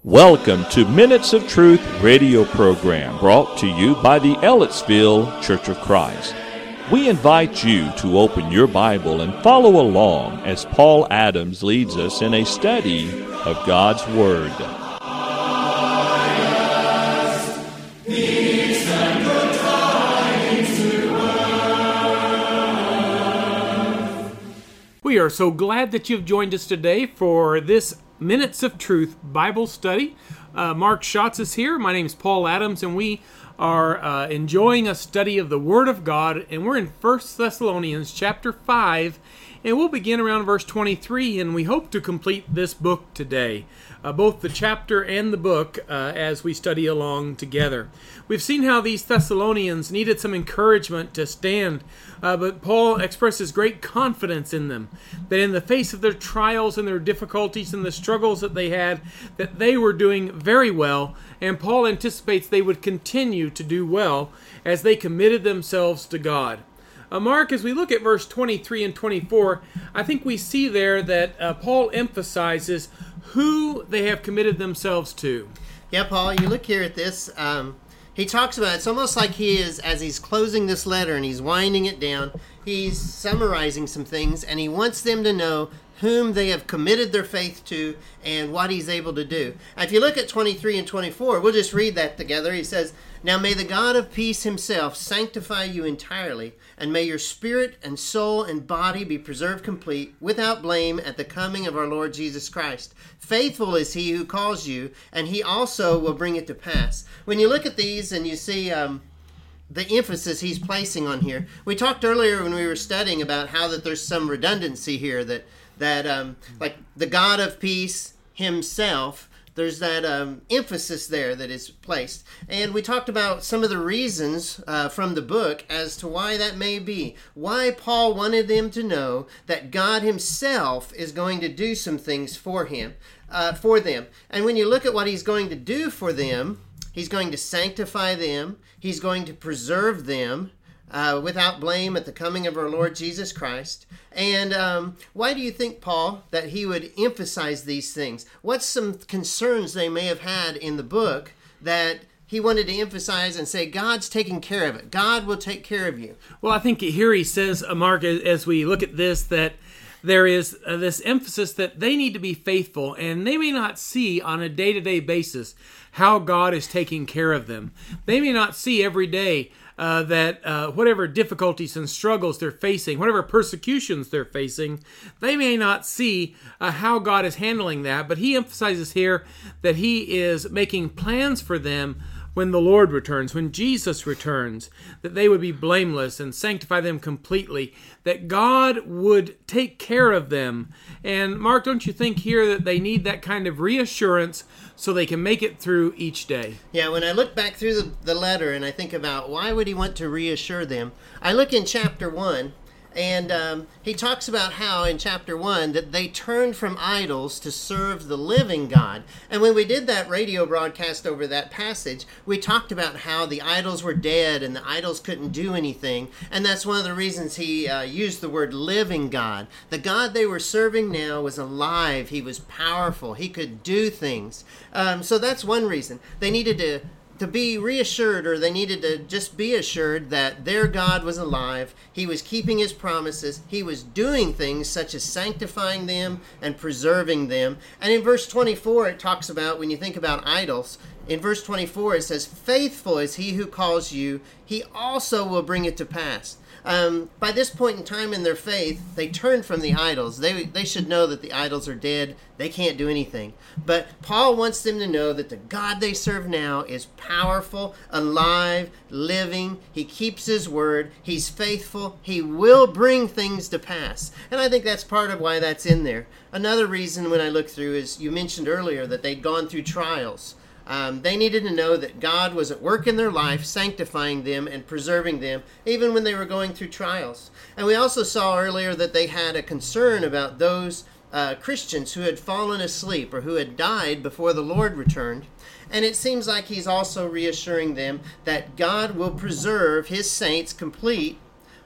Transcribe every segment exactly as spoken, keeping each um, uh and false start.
Welcome to Minutes of Truth radio program brought to you by the Ellettsville Church of Christ. We invite you to open your Bible and follow along as Paul Adams leads us in a study of God's Word. We are so glad that you've joined us today for this Minutes of Truth Bible study. Uh, Mark Schatz is here. My name is Paul Adams, and we are uh, enjoying a study of the Word of God, and we're in First Thessalonians chapter five, and we'll begin around verse twenty-three, and we hope to complete this book today, uh, both the chapter and the book, uh, as we study along together. We've seen how these Thessalonians needed some encouragement to stand, uh, but Paul expresses great confidence in them, that in the face of their trials and their difficulties and the struggles that they had, that they were doing very well, and Paul anticipates they would continue to do well as they committed themselves to God. Uh, Mark, as we look at verse twenty-three and twenty-four, I think we see there that uh, Paul emphasizes who they have committed themselves to. Yeah, Paul, you look here at this. Um, he talks about, it's almost like he is, as he's closing this letter and he's winding it down, he's summarizing some things, and he wants them to know whom they have committed their faith to and what he's able to do. Now, if you look at twenty-three and twenty-four, we'll just read that together. He says, "Now may the God of peace himself sanctify you entirely, and may your spirit and soul and body be preserved complete, without blame, at the coming of our Lord Jesus Christ. Faithful is he who calls you, and he also will bring it to pass." When you look at these and you see um, the emphasis he's placing on here, we talked earlier when we were studying about how that there's some redundancy here, that that um, like the God of peace himself, there's that um, emphasis there that is placed. And we talked about some of the reasons uh, from the book as to why that may be. Why Paul wanted them to know that God himself is going to do some things for him, uh, for them. And when you look at what he's going to do for them, he's going to sanctify them. He's going to preserve them uh, without blame at the coming of our Lord Jesus Christ. And um, why do you think, Paul, that he would emphasize these things? What's some concerns they may have had in the book that he wanted to emphasize and say, God's taking care of it. God will take care of you. Well, I think here he says, uh, Mark, as we look at this, that there is uh, this emphasis that they need to be faithful, and they may not see on a day-to-day basis how God is taking care of them. They may not see every day uh, that uh, whatever difficulties and struggles they're facing, whatever persecutions they're facing, they may not see uh, how God is handling that, but he emphasizes here that he is making plans for them when the Lord returns, when Jesus returns, that they would be blameless and sanctify them completely, that God would take care of them. And Mark, don't you think here that they need that kind of reassurance so they can make it through each day? Yeah, when I look back through the, the letter and I think about why would he want to reassure them, I look in chapter one, and um, he talks about how in chapter one that they turned from idols to serve the living God. And when we did that radio broadcast over that passage, we talked about how the idols were dead and the idols couldn't do anything. And that's one of the reasons he uh, used the word living God. The God they were serving now was alive. He was powerful. He could do things. Um, so that's one reason. They needed to to be reassured, or they needed to just be assured that their God was alive. He was keeping his promises. He was doing things such as sanctifying them and preserving them. And in verse twenty-four, it talks about, when you think about idols, in verse twenty-four, it says, "Faithful is he who calls you. He also will bring it to pass." Um, by this point in time in their faith, they turned from the idols. They they should know that the idols are dead. They can't do anything. But Paul wants them to know that the God they serve now is powerful, alive, living. He keeps his word. He's faithful. He will bring things to pass. And I think that's part of why that's in there. Another reason when I look through is, you mentioned earlier that they'd gone through trials. Um, they needed to know that God was at work in their life, sanctifying them and preserving them, even when they were going through trials. And we also saw earlier that they had a concern about those uh, Christians who had fallen asleep or who had died before the Lord returned. And it seems like he's also reassuring them that God will preserve his saints complete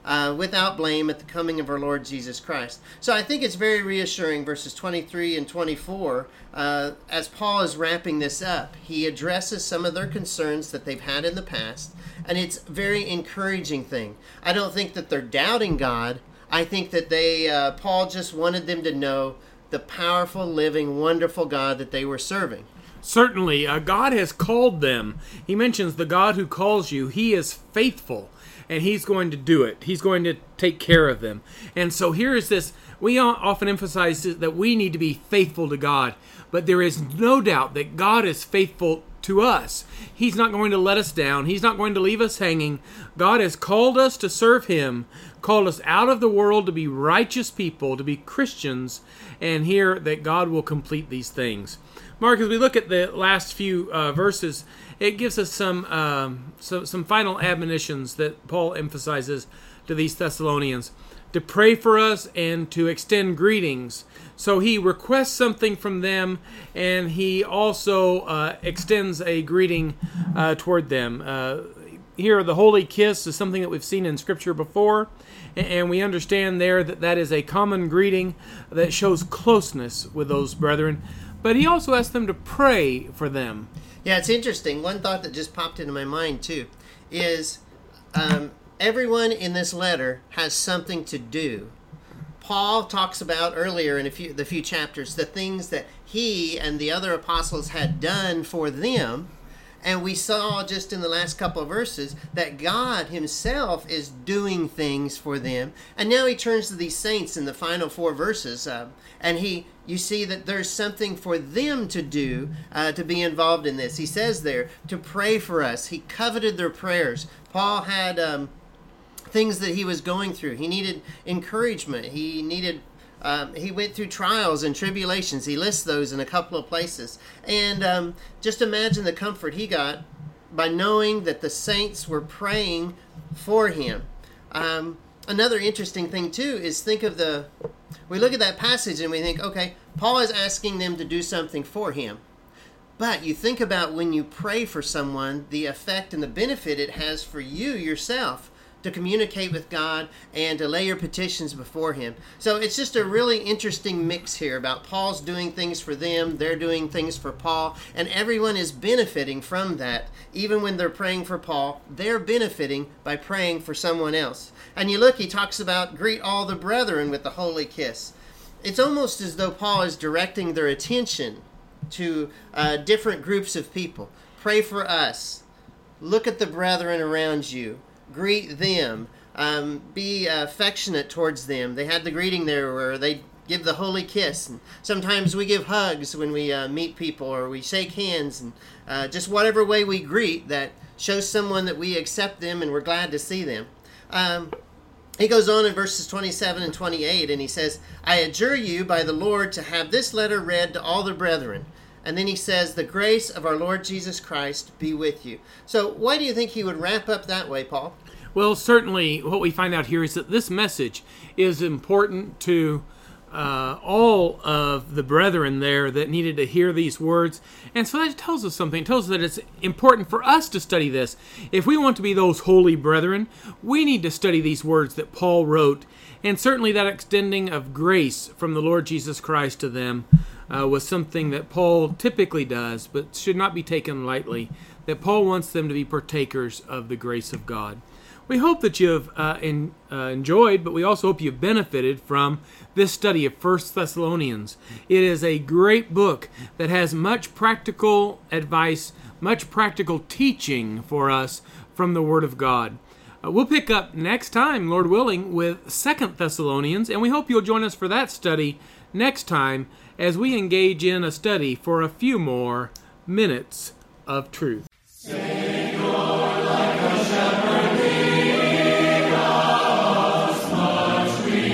uh, without blame at the coming of our Lord Jesus Christ. So I think it's very reassuring, verses twenty-three and twenty-four, uh, as Paul is wrapping this up. He addresses some of their concerns that they've had in the past, and it's a very encouraging thing. I don't think that they're doubting God. I think that they, uh, Paul just wanted them to know the powerful, living, wonderful God that they were serving. Certainly, uh, God has called them. He mentions the God who calls you. He is faithful, and He's going to do it. He's going to take care of them. And so here is this. We often emphasize that we need to be faithful to God, but there is no doubt that God is faithful to us. He's not going to let us down. He's not going to leave us hanging. God has called us to serve Him, called us out of the world to be righteous people, to be Christians, and here that God will complete these things. Mark, as we look at the last few uh, verses, it gives us some, um, so, some final admonitions that Paul emphasizes to these Thessalonians, to pray for us and to extend greetings. So he requests something from them, and he also uh, extends a greeting uh, toward them. Uh, here, the holy kiss is something that we've seen in Scripture before, and we understand there that that is a common greeting that shows closeness with those brethren. But he also asks them to pray for them. Yeah, it's interesting. One thought that just popped into my mind, too, is um, everyone in this letter has something to do. Paul talks about earlier in a few the few chapters the things that he and the other apostles had done for them. And we saw just in the last couple of verses that God Himself is doing things for them. And now He turns to these saints in the final four verses. Uh, and he, you see that there's something for them to do uh, to be involved in this. He says there, to pray for us. He coveted their prayers. Paul had um, things that he was going through. He needed encouragement. He needed Um, he went through trials and tribulations. He lists those in a couple of places. And um, just imagine the comfort he got by knowing that the saints were praying for him. Um, another interesting thing, too, is think of the... We look at that passage and we think, okay, Paul is asking them to do something for him. But you think about when you pray for someone, the effect and the benefit it has for you yourself, to communicate with God and to lay your petitions before Him. So it's just a really interesting mix here about Paul's doing things for them, they're doing things for Paul, and everyone is benefiting from that. Even when they're praying for Paul, they're benefiting by praying for someone else. And you look, he talks about greet all the brethren with the holy kiss. It's almost as though Paul is directing their attention to uh, different groups of people. Pray for us. Look at the brethren around you. Greet them. Um, be uh, affectionate towards them. They had the greeting there where they give the holy kiss. And sometimes we give hugs when we uh, meet people, or we shake hands, and uh, just whatever way we greet that shows someone that we accept them and we're glad to see them. Um, he goes on in verses twenty-seven and twenty-eight, and he says, I adjure you by the Lord to have this letter read to all the brethren. And then he says, the grace of our Lord Jesus Christ be with you. So why do you think he would wrap up that way, Paul? Well, certainly what we find out here is that this message is important to uh, all of the brethren there that needed to hear these words. And so that tells us something. It tells us that it's important for us to study this. If we want to be those holy brethren, we need to study these words that Paul wrote. And certainly that extending of grace from the Lord Jesus Christ to them uh, was something that Paul typically does, but should not be taken lightly, that Paul wants them to be partakers of the grace of God. We hope that you've uh, in, uh, enjoyed, but we also hope you've benefited from this study of First Thessalonians. It is a great book that has much practical advice, much practical teaching for us from the Word of God. Uh, we'll pick up next time, Lord willing, with Second Thessalonians, and we hope you'll join us for that study next time as we engage in a study for a few more minutes of truth. Savior, like a shepherd, lead us, much we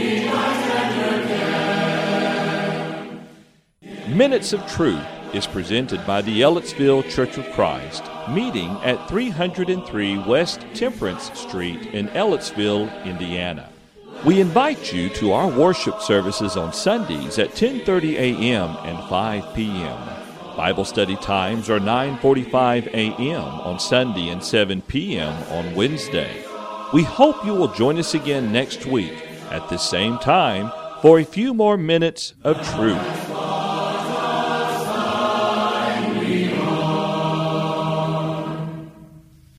tender care. Minutes of Truth is presented by the Ellettsville Church of Christ, meeting at three oh three West Temperance Street in Ellettsville, Indiana. We invite you to our worship services on Sundays at ten thirty a.m. and five p.m. Bible study times are nine forty-five a.m. on Sunday and seven p.m. on Wednesday. We hope you will join us again next week at the same time for a few more minutes of truth.